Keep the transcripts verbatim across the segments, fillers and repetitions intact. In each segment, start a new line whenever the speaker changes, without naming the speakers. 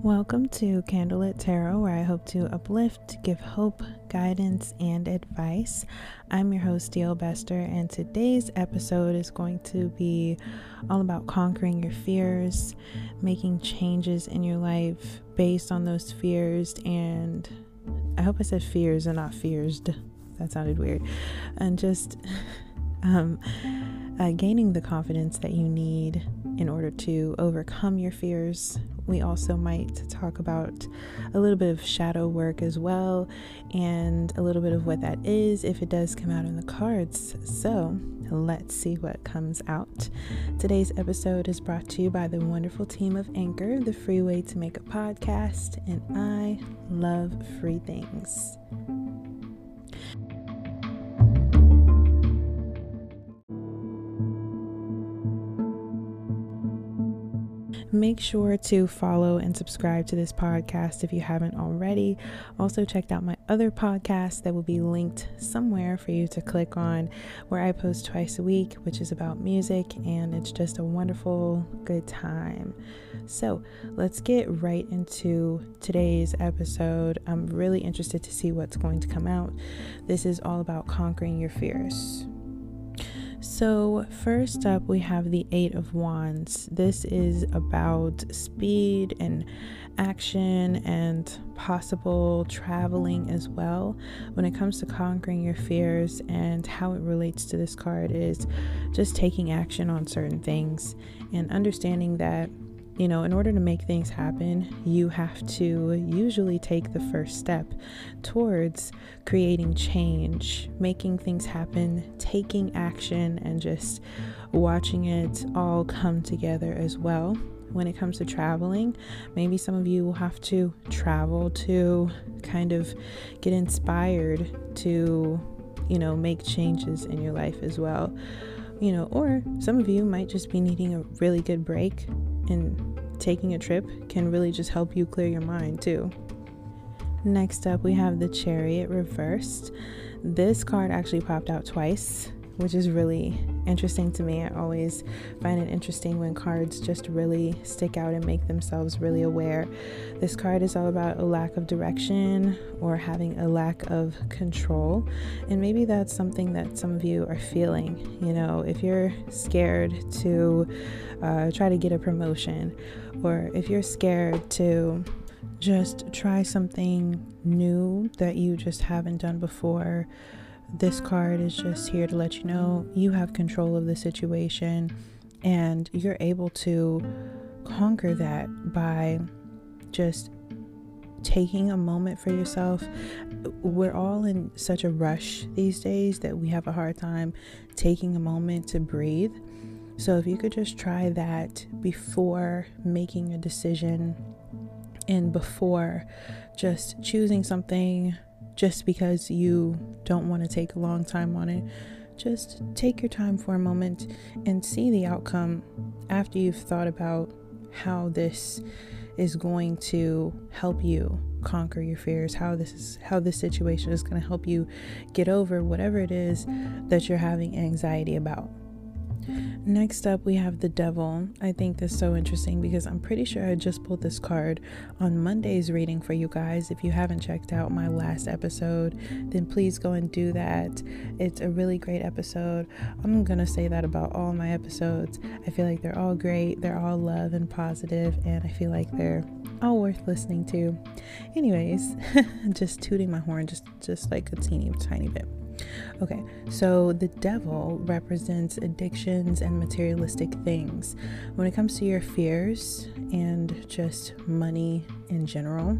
Welcome to Candlelit Tarot, where I hope to uplift, give hope, guidance, and advice. I'm your host, D L Bester, and today's episode is going to be all about conquering your fears, making changes in your life based on those fears, and I hope I said fears and not fears. That sounded weird. And just um, uh, gaining the confidence that you need in order to overcome your fears. We also might talk about a little bit of shadow work as well, and a little bit of what that is if it does come out in the cards. So let's see what comes out. Today's episode is brought to you by the wonderful team of Anchor, the free way to make a podcast, and I love free things. Make sure to follow and subscribe to this podcast if you haven't already. Also, check out my other podcast that will be linked somewhere for you to click on, where I post twice a week, which is about music, and it's just a wonderful, good time. So let's get right into today's episode. I'm really interested to see what's going to come out. This is all about conquering your fears. So first up, we have the Eight of Wands. This is about speed and action and possible traveling as well. When it comes to conquering your fears, and how it relates to this card is just taking action on certain things and understanding that, you know, in order to make things happen, you have to usually take the first step towards creating change, making things happen, taking action, and just watching it all come together as well. When it comes to traveling, maybe some of you will have to travel to kind of get inspired to, you know, make changes in your life as well. You know, or some of you might just be needing a really good break, and taking a trip can really just help you clear your mind too. Next up, we have the Chariot reversed. This card actually popped out twice, which is really interesting to me. I always find it interesting when cards just really stick out and make themselves really aware. This card is all about a lack of direction or having a lack of control, and maybe that's something that some of you are feeling. You know, if you're scared to uh, try to get a promotion, or if you're scared to just try something new that you just haven't done before, this card is just here to let you know you have control of the situation, and you're able to conquer that by just taking a moment for yourself. We're all in such a rush these days that we have a hard time taking a moment to breathe. So if you could just try that before making a decision, and before just choosing something just because you don't want to take a long time on it, just take your time for a moment and see the outcome after you've thought about how this is going to help you conquer your fears, how this is how this situation is going to help you get over whatever it is that you're having anxiety about. Next up, we have the Devil. I think this is so interesting because I'm pretty sure I just pulled this card on Monday's reading for you guys. If you haven't checked out my last episode, then please go and do that. It's a really great episode. I'm gonna say that about all my episodes. I feel like they're all great, they're all love and positive, and I feel like they're all worth listening to. Anyways, just tooting my horn just just like a teeny tiny bit. Okay, so the Devil represents addictions and materialistic things. When it comes to your fears and just money in general,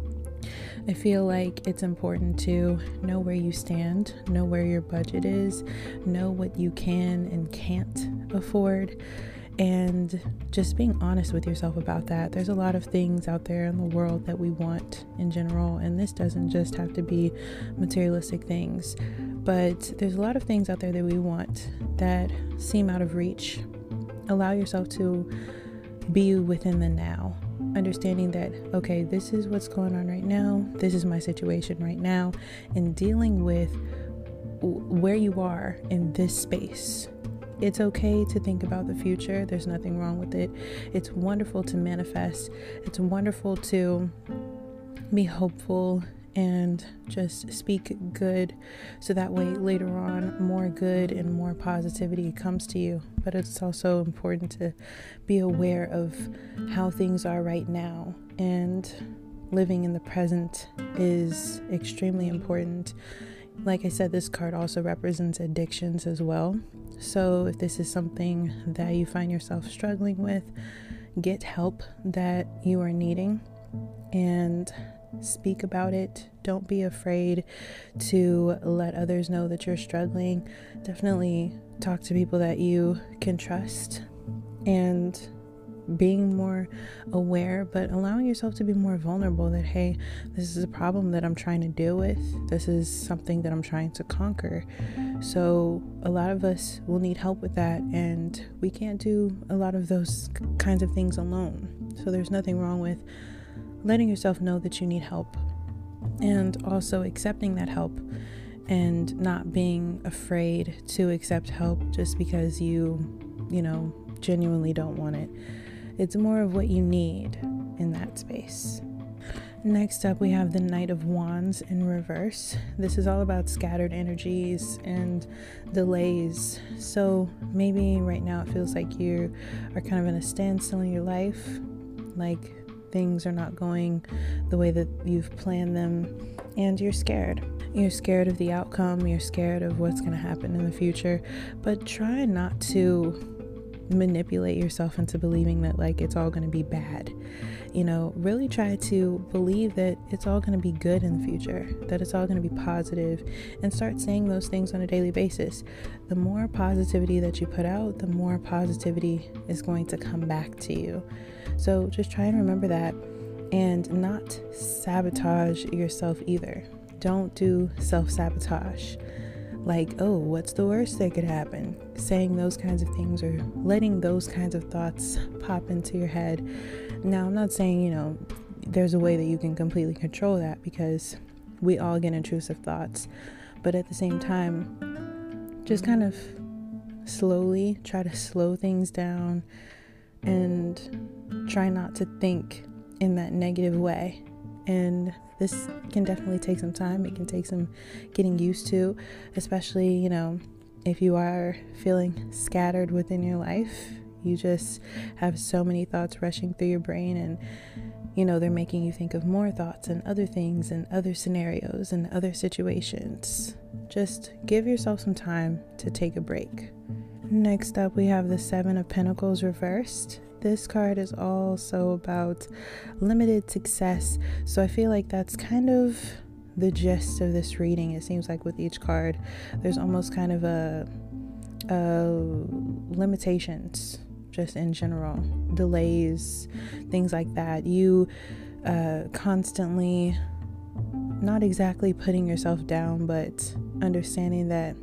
I feel like it's important to know where you stand, know where your budget is, know what you can and can't afford, and just being honest with yourself about that. There's a lot of things out there in the world that we want in general, and this doesn't just have to be materialistic things, but there's a lot of things out there that we want that seem out of reach. Allow yourself to be within the now, understanding that, okay, this is what's going on right now, this is my situation right now, and dealing with where you are in this space it's okay to think about the future. There's nothing wrong with it. It's wonderful to manifest. It's wonderful to be hopeful and just speak good, so that way later on more good and more positivity comes to you. But it's also important to be aware of how things are right now, and living in the present is extremely important. Like I said, this card also represents addictions as well. So if this is something that you find yourself struggling with, get help that you are needing and speak about it. Don't be afraid to let others know that you're struggling. Definitely talk to people that you can trust, and being more aware, but allowing yourself to be more vulnerable, that hey, this is a problem that I'm trying to deal with. This is something that I'm trying to conquer. So a lot of us will need help with that, and we can't do a lot of those kinds of things alone. So there's nothing wrong with letting yourself know that you need help, and also accepting that help, and not being afraid to accept help just because you, you know, genuinely don't want it. It's more of what you need in that space. Next up, we have the Knight of Wands in reverse. This is all about scattered energies and delays. So maybe right now it feels like you are kind of in a standstill in your life, like things are not going the way that you've planned them, and you're scared. You're scared of the outcome. You're scared of what's going to happen in the future. But try not to manipulate yourself into believing that like it's all going to be bad. You know, really try to believe that it's all going to be good in the future, that it's all going to be positive, and start saying those things on a daily basis. The more positivity that you put out, the more positivity is going to come back to you. So just try and remember that, and not sabotage yourself either. Don't do self-sabotage. Like, oh, what's the worst that could happen? Saying those kinds of things, or letting those kinds of thoughts pop into your head. Now, I'm not saying, you know, there's a way that you can completely control that, because we all get intrusive thoughts. But at the same time, just kind of slowly try to slow things down and try not to think in that negative way. And this can definitely take some time. It can take some getting used to, especially, you know, if you are feeling scattered within your life. You just have so many thoughts rushing through your brain, and, you know, they're making you think of more thoughts and other things and other scenarios and other situations. Just give yourself some time to take a break. Next up, we have the Seven of Pentacles reversed. This card is also about limited success. So I feel like that's kind of the gist of this reading. It seems like with each card, there's almost kind of a, a limitations, just in general, delays, things like that. You uh, constantly, not exactly putting yourself down, but understanding that,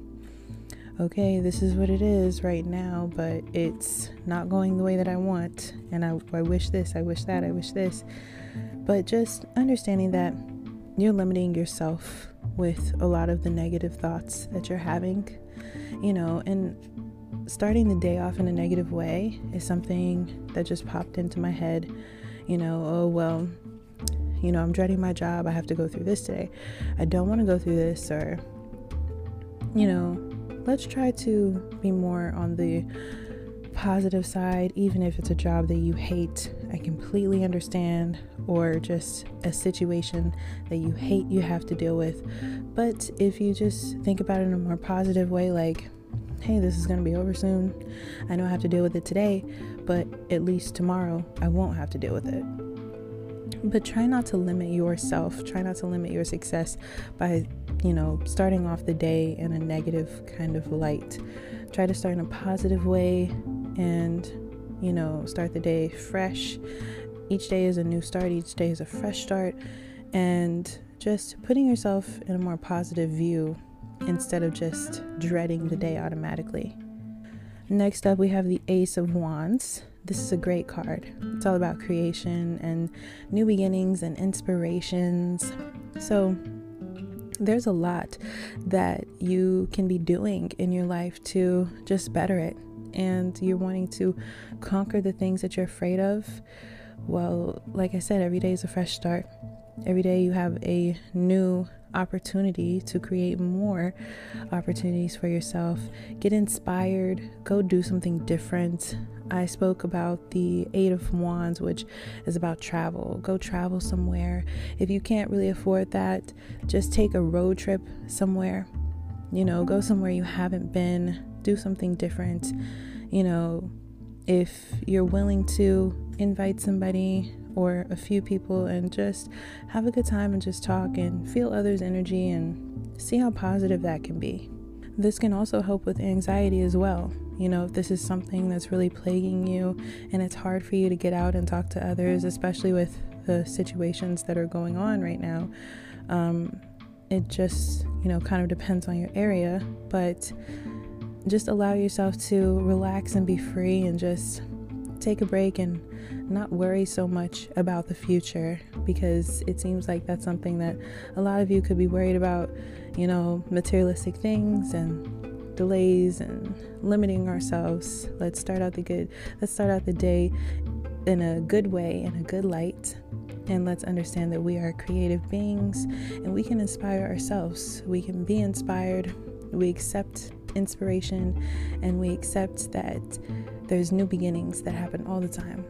okay, this is what it is right now, but it's not going the way that I want, and I, I wish this, I wish that, I wish this. But just understanding that you're limiting yourself with a lot of the negative thoughts that you're having, you know, and starting the day off in a negative way is something that just popped into my head. You know, oh, well, you know, I'm dreading my job, I have to go through this today, I don't want to go through this, or, you know, let's try to be more on the positive side, even if it's a job that you hate. I completely understand, or just a situation that you hate you have to deal with. But if you just think about it in a more positive way, like, hey, this is going to be over soon. I know I have to deal with it today, but at least tomorrow I won't have to deal with it. But try not to limit yourself. Try not to limit your success by, you know, starting off the day in a negative kind of light. Try to start in a positive way, and, you know, start the day fresh. Each day is a new start. Each day is a fresh start. And just putting yourself in a more positive view instead of just dreading the day automatically. Next up, we have the Ace of Wands. This is a great card. It's all about creation and new beginnings and inspirations. So there's a lot that you can be doing in your life to just better it. and you're wanting to conquer the things that you're afraid of, well, like I said, every day is a fresh start. Every day you have a new opportunity to create more opportunities for yourself. Get inspired, go do something different. I spoke about the Eight of Wands, which is about travel. Go travel somewhere. If you can't really afford that, just take a road trip somewhere. You know, go somewhere you haven't been, do something different. You know, if you're willing to invite somebody or a few people and just have a good time and just talk and feel others' energy and see how positive that can be. This can also help with anxiety as well. You know, if this is something that's really plaguing you and it's hard for you to get out and talk to others, especially with the situations that are going on right now, um, it just, you know, kind of depends on your area, but just allow yourself to relax and be free and just take a break and not worry so much about the future, because it seems like that's something that a lot of you could be worried about, you know, materialistic things and delays and limiting ourselves. Let's start out the good. Let's start out the day in a good way, in a good light. And let's understand that we are creative beings and we can inspire ourselves. We can be inspired. We accept inspiration and we accept that there's new beginnings that happen all the time.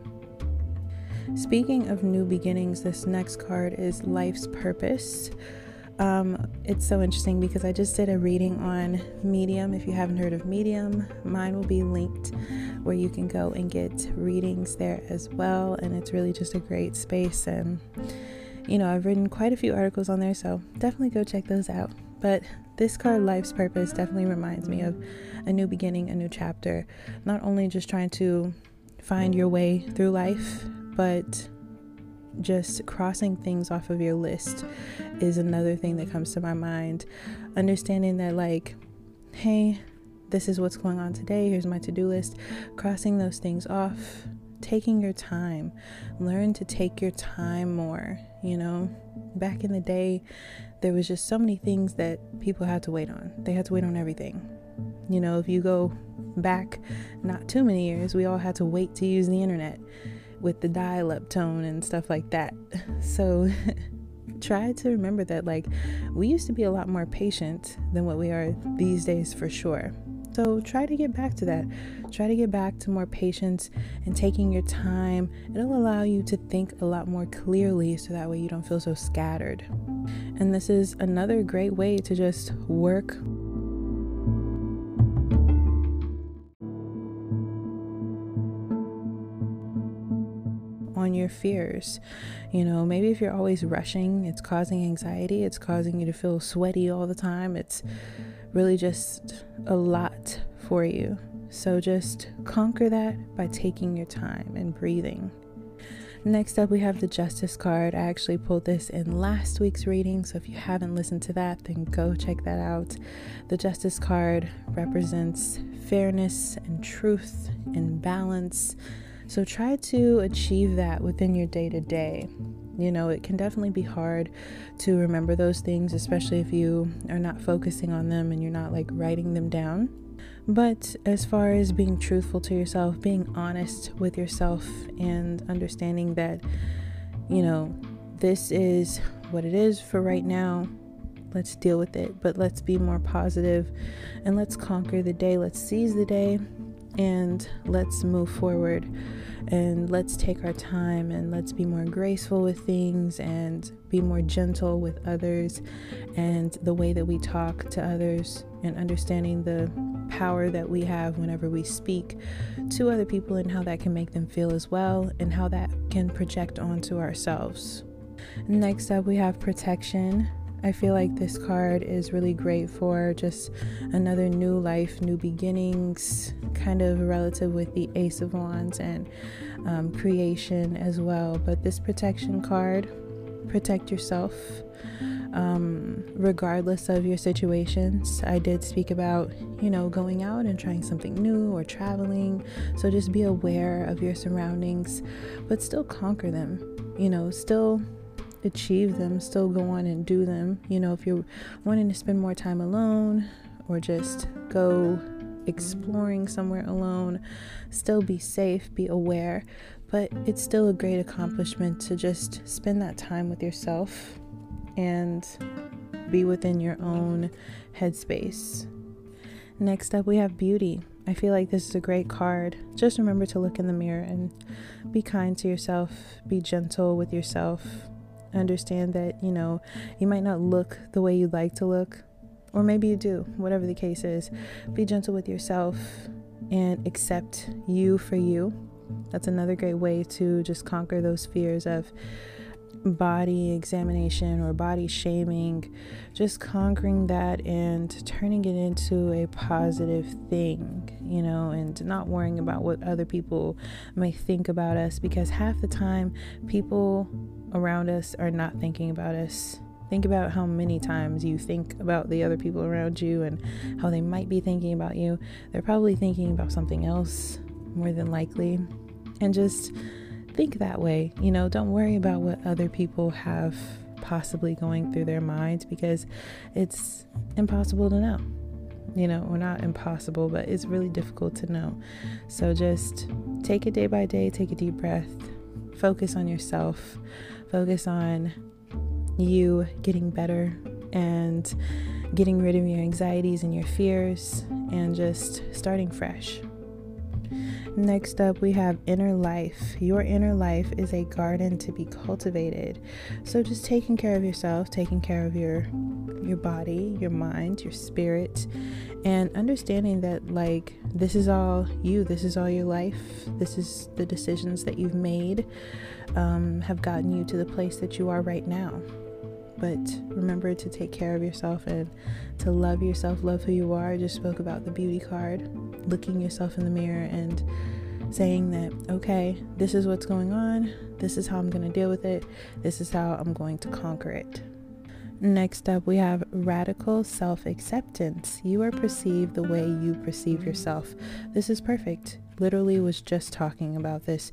Speaking of new beginnings, this next card is Life's Purpose. Um, it's so interesting because I just did a reading on Medium. If you haven't heard of Medium, mine will be linked where you can go and get readings there as well. And it's really just a great space. And, you know, I've written quite a few articles on there, so definitely go check those out. But this card, Life's Purpose, definitely reminds me of a new beginning, a new chapter. Not only just trying to find your way through life, but just crossing things off of your list is another thing that comes to my mind. Understanding that, like, hey, this is what's going on today. Here's my to-do list. Crossing those things off. Taking your time. Learn to take your time more. You know, back in the day, there was just so many things that people had to wait on. They had to wait on everything. You know, if you go back not too many years, we all had to wait to use the internet with the dial-up tone and stuff like that. So try to remember that, like, we used to be a lot more patient than what we are these days, for sure. So try to get back to that. Try to get back to more patience and taking your time. It'll allow you to think a lot more clearly, so that way you don't feel so scattered. And this is another great way to just work on your fears. You know, maybe if you're always rushing, it's causing anxiety, it's causing you to feel sweaty all the time. It's really just a lot for you. So just conquer that by taking your time and breathing. Next up, we have the Justice card. I actually pulled this in last week's reading, so if you haven't listened to that, then go check that out. The Justice card represents fairness and truth and balance. So try to achieve that within your day-to-day. You know, it can definitely be hard to remember those things, especially if you are not focusing on them and you're not like writing them down. But as far as being truthful to yourself, being honest with yourself, and understanding that, you know, this is what it is for right now. Let's deal with it, but let's be more positive and let's conquer the day. Let's seize the day and let's move forward, and let's take our time, and let's be more graceful with things and be more gentle with others, and the way that we talk to others, and understanding the power that we have whenever we speak to other people and how that can make them feel as well, and how that can project onto ourselves. Next up, we have Protection. I feel like this card is really great for just another new life, new beginnings, kind of relative with the Ace of Wands and um, creation as well. But this Protection card, protect yourself um, regardless of your situations. I did speak about, you know, going out and trying something new or traveling. So just be aware of your surroundings, but still conquer them, you know, still achieve them, still go on and do them. You know, if you're wanting to spend more time alone or just go exploring somewhere alone. Still be safe, be aware, but it's still a great accomplishment to just spend that time with yourself and be within your own headspace. Next up, we have beauty. I feel like this is a great card. Just remember to look in the mirror and be kind to yourself, be gentle with yourself. Understand that, you know, you might not look the way you'd like to look, or maybe you do, whatever the case is. Be gentle with yourself and accept you for you. That's another great way to just conquer those fears of body examination or body shaming. Just conquering that and turning it into a positive thing, you know, and not worrying about what other people may think about us, because half the time people around us are not thinking about us. Think about how many times you think about the other people around you and how they might be thinking about you. They're probably thinking about something else, more than likely. And just think that way, you know, don't worry about what other people have possibly going through their minds, because it's impossible to know, you know, or not impossible, but it's really difficult to know. So just take it day by day, take a deep breath, focus on yourself, focus on you getting better and getting rid of your anxieties and your fears and just starting fresh. Next up, we have inner life. Your inner life is a garden to be cultivated. So just taking care of yourself, taking care of your your body, your mind, your spirit, and understanding that, like, this is all you, this is all your life, this is the decisions that you've made um, have gotten you to the place that you are right now. But remember to take care of yourself and to love yourself, love who you are. I just spoke about the beauty card, looking yourself in the mirror and saying that, okay, this is what's going on. This is how I'm going to deal with it. This is how I'm going to conquer it. Next up, we have radical self-acceptance. You are perceived the way you perceive yourself. This is perfect. Literally was just talking about this.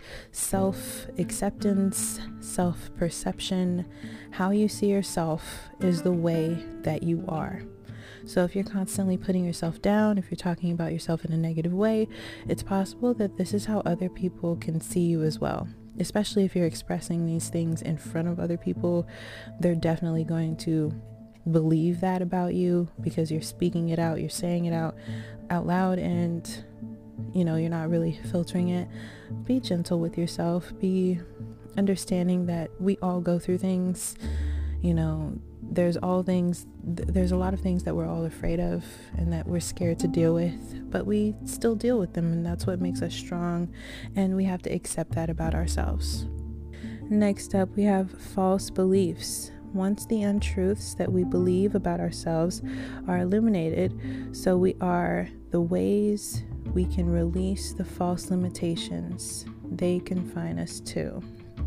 Self-acceptance, self-perception, how you see yourself is the way that you are. So if you're constantly putting yourself down, if you're talking about yourself in a negative way, it's possible that this is how other people can see you as well. Especially if you're expressing these things in front of other people, they're definitely going to believe that about you because you're speaking it out, you're saying it out out loud, and you know, you're not really filtering it. Be gentle with yourself. Be understanding that we all go through things. You know, there's all things, th- there's a lot of things that we're all afraid of and that we're scared to deal with, but we still deal with them, and that's what makes us strong, and we have to accept that about ourselves. Next up, we have false beliefs. Once the untruths that we believe about ourselves are illuminated, so we are the ways we can release the false limitations they confine us to.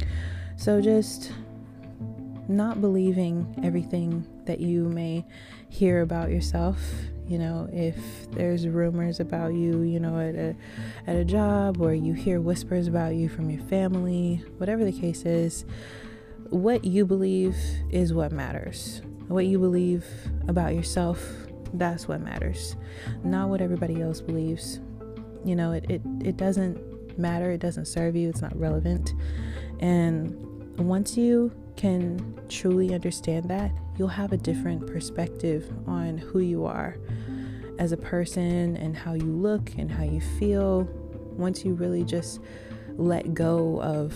So just not believing everything that you may hear about yourself. You know, if there's rumors about you, you know, at a at a job, or you hear whispers about you from your family, whatever the case is, what you believe is what matters. What you believe about yourself, that's what matters, not what everybody else believes. You know, it, it, it doesn't matter. It doesn't serve you. It's not relevant. And once you can truly understand that, you'll have a different perspective on who you are as a person and how you look and how you feel. Once you really just let go of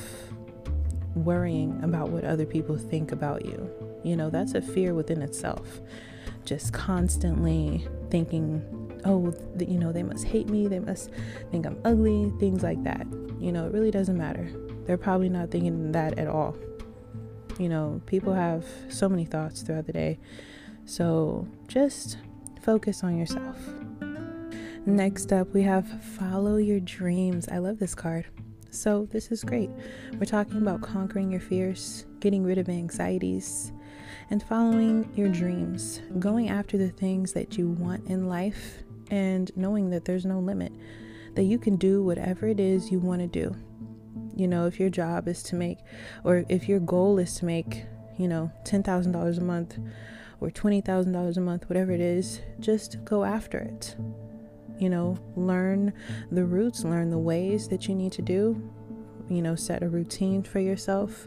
worrying about what other people think about you, you know, that's a fear within itself. Just constantly thinking, oh, you know, they must hate me, they must think I'm ugly, things like that. You know, it really doesn't matter. They're probably not thinking that at all. You know, people have so many thoughts throughout the day. So just focus on yourself. Next up, we have follow your dreams. I love this card. So this is great. We're talking about conquering your fears, getting rid of anxieties, and following your dreams, going after the things that you want in life, and knowing that there's no limit, that you can do whatever it is you want to do. You know, if your job is to make, or if your goal is to make, you know, ten thousand dollars a month or twenty thousand dollars a month, whatever it is, just go after it. You know, learn the routes, learn the ways that you need to do. You know, set a routine for yourself,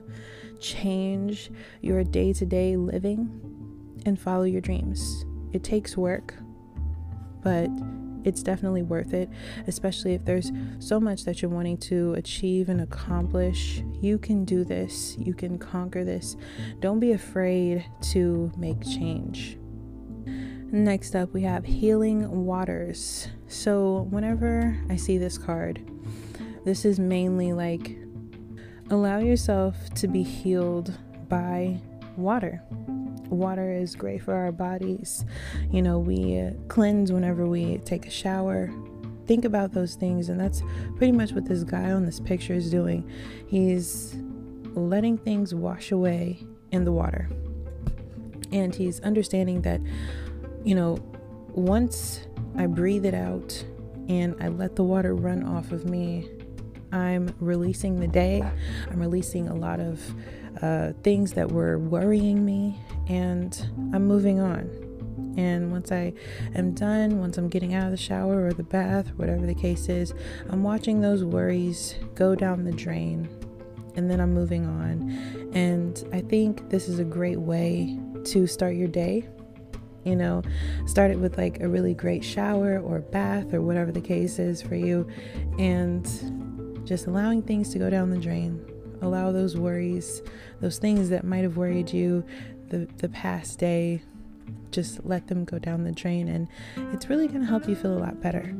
change your day-to-day living, and follow your dreams. It takes work, but it's definitely worth it, especially if there's so much that you're wanting to achieve and accomplish. You can do this. You can conquer this. Don't be afraid to make change. Next up, we have Healing Waters. So whenever I see this card, this is mainly like, allow yourself to be healed by water. Water is great for our bodies. You know, we uh, cleanse whenever we take a shower. Think about those things, and that's pretty much what this guy on this picture is doing. He's letting things wash away in the water. And he's understanding that, you know, once I breathe it out and I let the water run off of me, I'm releasing the day. I'm releasing a lot of uh, things that were worrying me, and I'm moving on. And once I am done, once I'm getting out of the shower or the bath, whatever the case is, I'm watching those worries go down the drain, and then I'm moving on. And I think this is a great way to start your day. You know, start it with like a really great shower or bath or whatever the case is for you, and just allowing things to go down the drain. Allow those worries, those things that might have worried you the, the past day, just let them go down the drain, and it's really going to help you feel a lot better.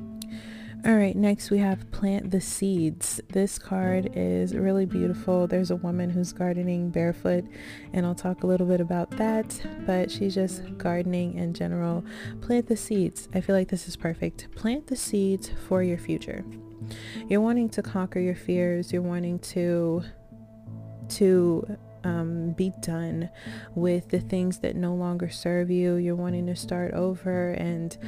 All right, next we have Plant the Seeds. This card is really beautiful. There's a woman who's gardening barefoot, and I'll talk a little bit about that, but she's just gardening in general. Plant the seeds. I feel like this is perfect. Plant the seeds for your future. You're wanting to conquer your fears. You're wanting to to um, be done with the things that no longer serve you. You're wanting to start over and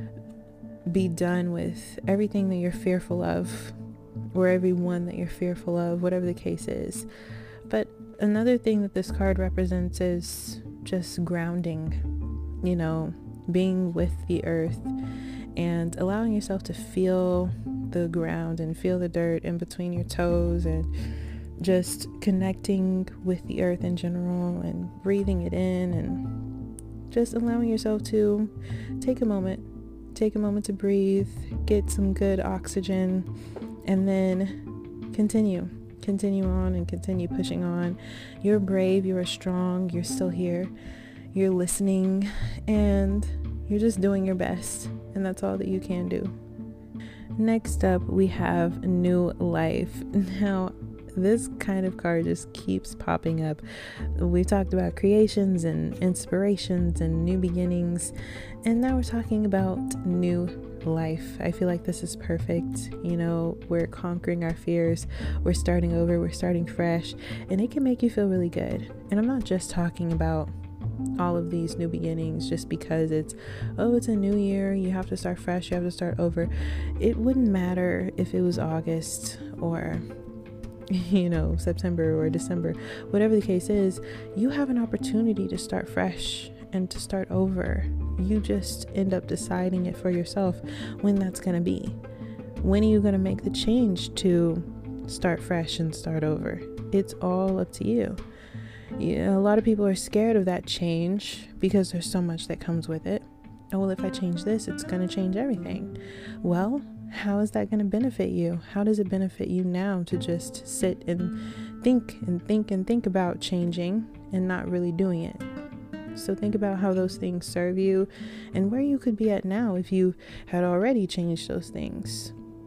be done with everything that you're fearful of, or everyone that you're fearful of, whatever the case is. But another thing that this card represents is just grounding, you know, being with the earth and allowing yourself to feel the ground and feel the dirt in between your toes, and just connecting with the earth in general and breathing it in, and just allowing yourself to take a moment take a moment to breathe, get some good oxygen, and then continue continue on and continue pushing on. You're brave, you're strong, you're still here, you're listening, and you're just doing your best, and that's all that you can do. Next up, we have New Life. Now, this kind of card just keeps popping up. We've talked about creations and inspirations and new beginnings, and now we're talking about new life. I feel like this is perfect. You know, we're conquering our fears, we're starting over, we're starting fresh, and it can make you feel really good. And I'm not just talking about all of these new beginnings just because it's, oh, it's a new year, you have to start fresh, you have to start over. It wouldn't matter if it was August or, you know, September or December, whatever the case is. You have an opportunity to start fresh and to start over. You just end up deciding it for yourself when that's going to be. When are you going to make the change to start fresh and start over? It's all up to you. Yeah, a lot of people are scared of that change because there's so much that comes with it. Oh, well, if I change this, it's going to change everything. Well, how is that going to benefit you? How does it benefit you now to just sit and think and think and think about changing and not really doing it? So think about how those things serve you and where you could be at now if you had already changed those things.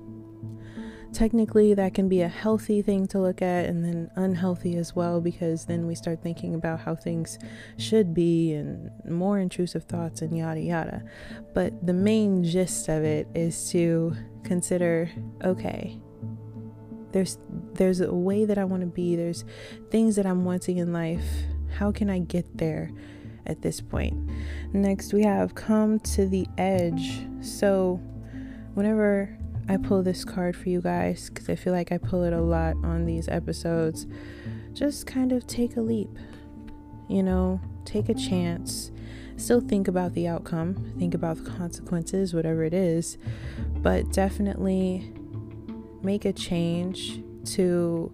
Technically, that can be a healthy thing to look at, and then unhealthy as well, because then we start thinking about how things should be and more intrusive thoughts and yada yada. But the main gist of it is to consider, okay, there's there's a way that I want to be, there's things that I'm wanting in life. How can I get there at this point? Next, we have Come to the Edge. So whenever I pull this card for you guys, because I feel like I pull it a lot on these episodes, just kind of take a leap, you know, take a chance, Still think about the outcome, think about the consequences, whatever it is, but definitely make a change to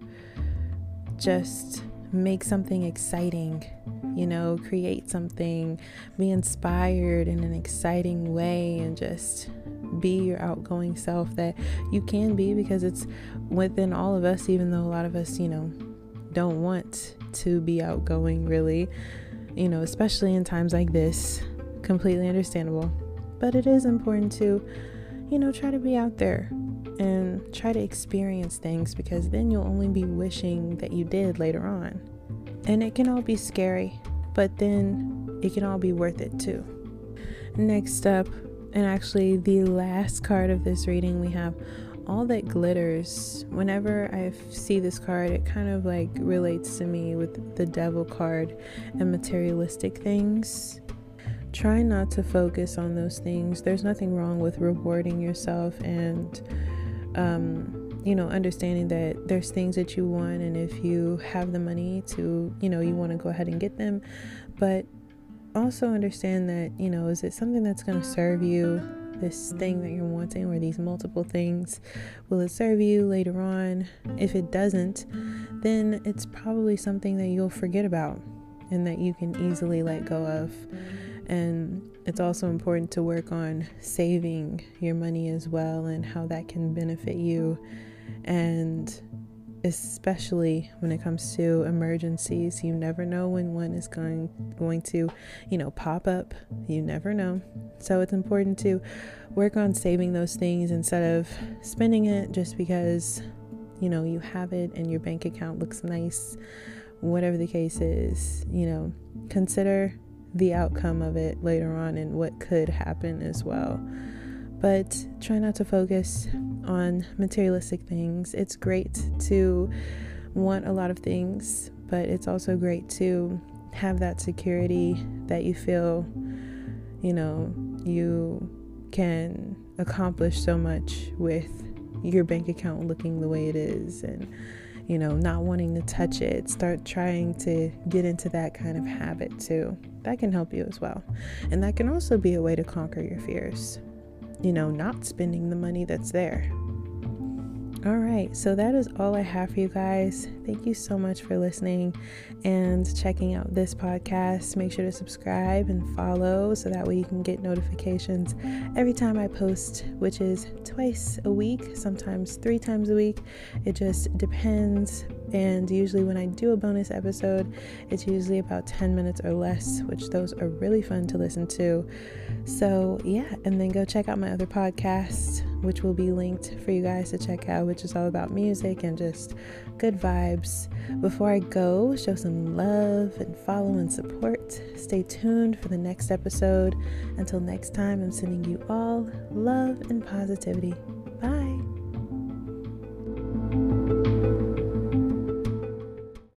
just make something exciting, you know, create something, be inspired in an exciting way, and just be your outgoing self that you can be, because it's within all of us, even though a lot of us, you know, don't want to be outgoing really, you know, especially in times like this. Completely understandable. But it is important to, you know, try to be out there and try to experience things, because then you'll only be wishing that you did later on. And it can all be scary, but then it can all be worth it too. Next up, and actually the last card of this reading, we have All That Glitters. Whenever I see this card, it kind of like relates to me with the Devil card and materialistic things. Try not to focus on those things. There's nothing wrong with rewarding yourself and um, you know, understanding that there's things that you want, and if you have the money to, you know, you want to go ahead and get them, but also understand that, you know, is it something that's going to serve you? This thing that you're wanting, or these multiple things, will it serve you later on? If it doesn't, then it's probably something that you'll forget about and that you can easily let go of. And it's also important to work on saving your money as well, and how that can benefit you, and especially when it comes to emergencies. You never know when one is going going to, you know, pop up. You never know. So it's important to work on saving those things instead of spending it just because, you know, you have it and your bank account looks nice. Whatever the case is, you know, consider the outcome of it later on and what could happen as well. But try not to focus on materialistic things. It's great to want a lot of things, but it's also great to have that security that you feel, you know, you can accomplish so much with your bank account looking the way it is, and, you know, not wanting to touch it. Start trying to get into that kind of habit too. That can help you as well. And that can also be a way to conquer your fears. You know, not spending the money that's there. All right, so that is all I have for you guys. Thank you so much for listening and checking out this podcast. Make sure to subscribe and follow so that way you can get notifications every time I post, which is twice a week, sometimes three times a week. It just depends. And usually when I do a bonus episode, it's usually about ten minutes or less, which those are really fun to listen to. So yeah, and then go check out my other podcast, which will be linked for you guys to check out, which is all about music and just good vibes. Before I go, show some love and follow and support. Stay tuned for the next episode. Until next time, I'm sending you all love and positivity. Bye.